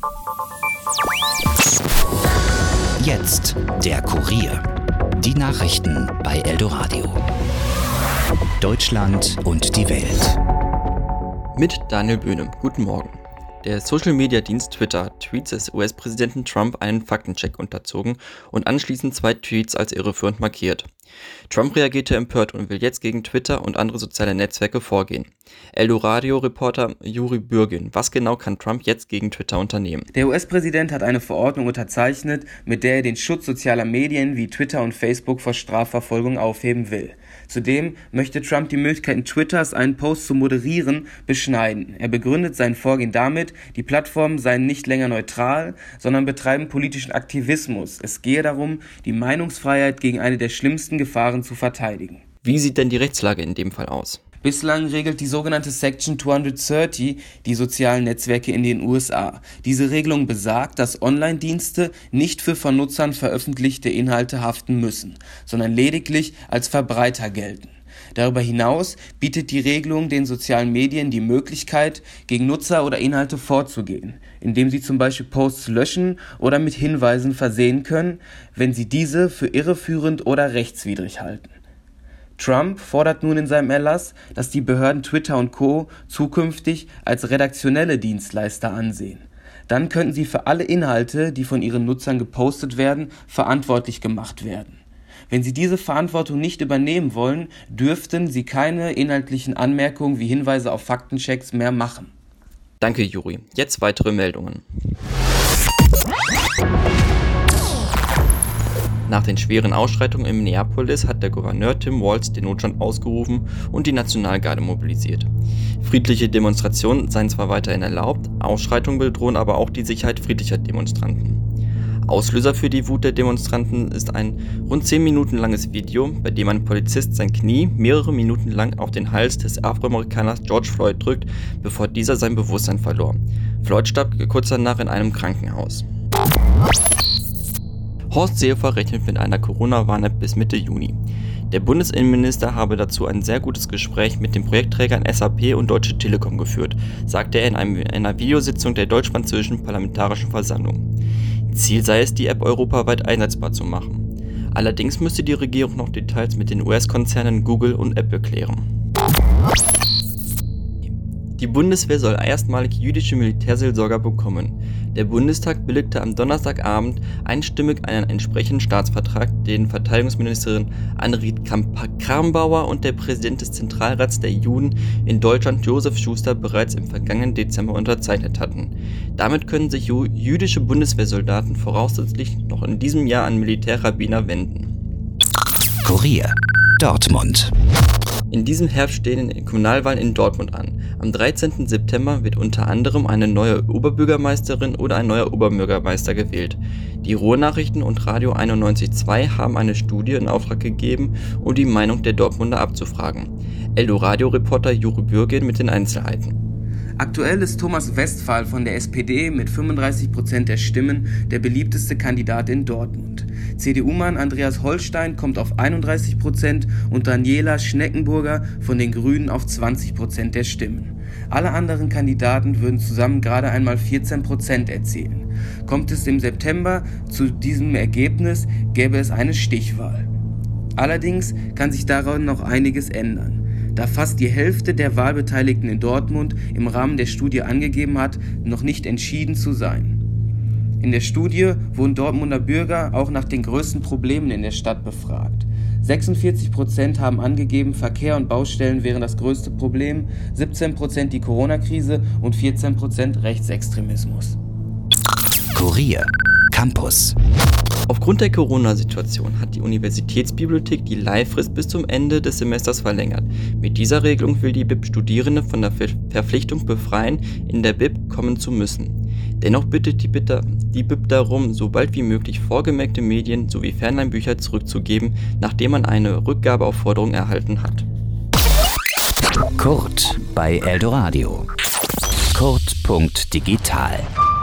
Jetzt der Kurier. Die Nachrichten bei Eldoradio. Deutschland und die Welt. Mit Daniel Böhne. Guten Morgen. Der Social-Media-Dienst Twitter hat Tweets des US-Präsidenten Trump einen Faktencheck unterzogen und anschließend 2 Tweets als irreführend markiert. Trump reagierte empört und will jetzt gegen Twitter und andere soziale Netzwerke vorgehen. Eldoradio-Reporter Juri Bürgin, was genau kann Trump jetzt gegen Twitter unternehmen? Der US-Präsident hat eine Verordnung unterzeichnet, mit der er den Schutz sozialer Medien wie Twitter und Facebook vor Strafverfolgung aufheben will. Zudem möchte Trump die Möglichkeiten Twitters, einen Post zu moderieren, beschneiden. Er begründet sein Vorgehen damit, die Plattformen seien nicht länger neutral, sondern betreiben politischen Aktivismus. Es gehe darum, die Meinungsfreiheit gegen eine der schlimmsten Gefahren zu verteidigen. Wie sieht denn die Rechtslage in dem Fall aus? Bislang regelt die sogenannte Section 230 die sozialen Netzwerke in den USA. Diese Regelung besagt, dass Online-Dienste nicht für von Nutzern veröffentlichte Inhalte haften müssen, sondern lediglich als Verbreiter gelten. Darüber hinaus bietet die Regelung den sozialen Medien die Möglichkeit, gegen Nutzer oder Inhalte vorzugehen, indem sie zum Beispiel Posts löschen oder mit Hinweisen versehen können, wenn sie diese für irreführend oder rechtswidrig halten. Trump fordert nun in seinem Erlass, dass die Behörden Twitter und Co. zukünftig als redaktionelle Dienstleister ansehen. Dann könnten sie für alle Inhalte, die von ihren Nutzern gepostet werden, verantwortlich gemacht werden. Wenn sie diese Verantwortung nicht übernehmen wollen, dürften sie keine inhaltlichen Anmerkungen wie Hinweise auf Faktenchecks mehr machen. Danke, Juri. Jetzt weitere Meldungen. Nach den schweren Ausschreitungen in Minneapolis hat der Gouverneur Tim Walz den Notstand ausgerufen und die Nationalgarde mobilisiert. Friedliche Demonstrationen seien zwar weiterhin erlaubt, Ausschreitungen bedrohen aber auch die Sicherheit friedlicher Demonstranten. Auslöser für die Wut der Demonstranten ist ein rund 10 Minuten langes Video, bei dem ein Polizist sein Knie mehrere Minuten lang auf den Hals des Afroamerikaners George Floyd drückt, bevor dieser sein Bewusstsein verlor. Floyd starb kurz danach in einem Krankenhaus. Horst Seehofer rechnet mit einer Corona-Warn-App bis Mitte Juni. Der Bundesinnenminister habe dazu ein sehr gutes Gespräch mit den Projektträgern SAP und Deutsche Telekom geführt, sagte er in einer Videositzung der deutsch-französischen Parlamentarischen Versammlung. Ziel sei es, die App europaweit einsetzbar zu machen. Allerdings müsste die Regierung noch Details mit den US-Konzernen Google und Apple klären. Die Bundeswehr soll erstmalig jüdische Militärseelsorger bekommen. Der Bundestag billigte am Donnerstagabend einstimmig einen entsprechenden Staatsvertrag, den Verteidigungsministerin Annegret Kramp-Karrenbauer und der Präsident des Zentralrats der Juden in Deutschland Josef Schuster bereits im vergangenen Dezember unterzeichnet hatten. Damit können sich jüdische Bundeswehrsoldaten voraussichtlich noch in diesem Jahr an Militärrabbiner wenden. Kurier. Dortmund. In diesem Herbst stehen die Kommunalwahlen in Dortmund an. Am 13. September wird unter anderem eine neue Oberbürgermeisterin oder ein neuer Oberbürgermeister gewählt. Die Ruhrnachrichten und Radio 91.2 haben eine Studie in Auftrag gegeben, um die Meinung der Dortmunder abzufragen. Eldoradio-Reporter Juri Bürgin mit den Einzelheiten. Aktuell ist Thomas Westphal von der SPD mit 35% der Stimmen der beliebteste Kandidat in Dortmund. CDU-Mann Andreas Holstein kommt auf 31% und Daniela Schneckenburger von den Grünen auf 20% der Stimmen. Alle anderen Kandidaten würden zusammen gerade einmal 14% erzielen. Kommt es im September zu diesem Ergebnis, gäbe es eine Stichwahl. Allerdings kann sich daran noch einiges ändern, da fast die Hälfte der Wahlbeteiligten in Dortmund im Rahmen der Studie angegeben hat, noch nicht entschieden zu sein. In der Studie wurden Dortmunder Bürger auch nach den größten Problemen in der Stadt befragt. 46% haben angegeben, Verkehr und Baustellen wären das größte Problem, 17% die Corona-Krise und 14% Rechtsextremismus. Kurier. Campus. Aufgrund der Corona-Situation hat die Universitätsbibliothek die Leihfrist bis zum Ende des Semesters verlängert. Mit dieser Regelung will die BIP Studierende von der Verpflichtung befreien, in der BIP kommen zu müssen. Dennoch bittet die BIP darum, so bald wie möglich vorgemerkte Medien sowie Fernleinbücher zurückzugeben, nachdem man eine Rückgabeaufforderung erhalten hat. Kurt bei Eldoradio. Kurt.digital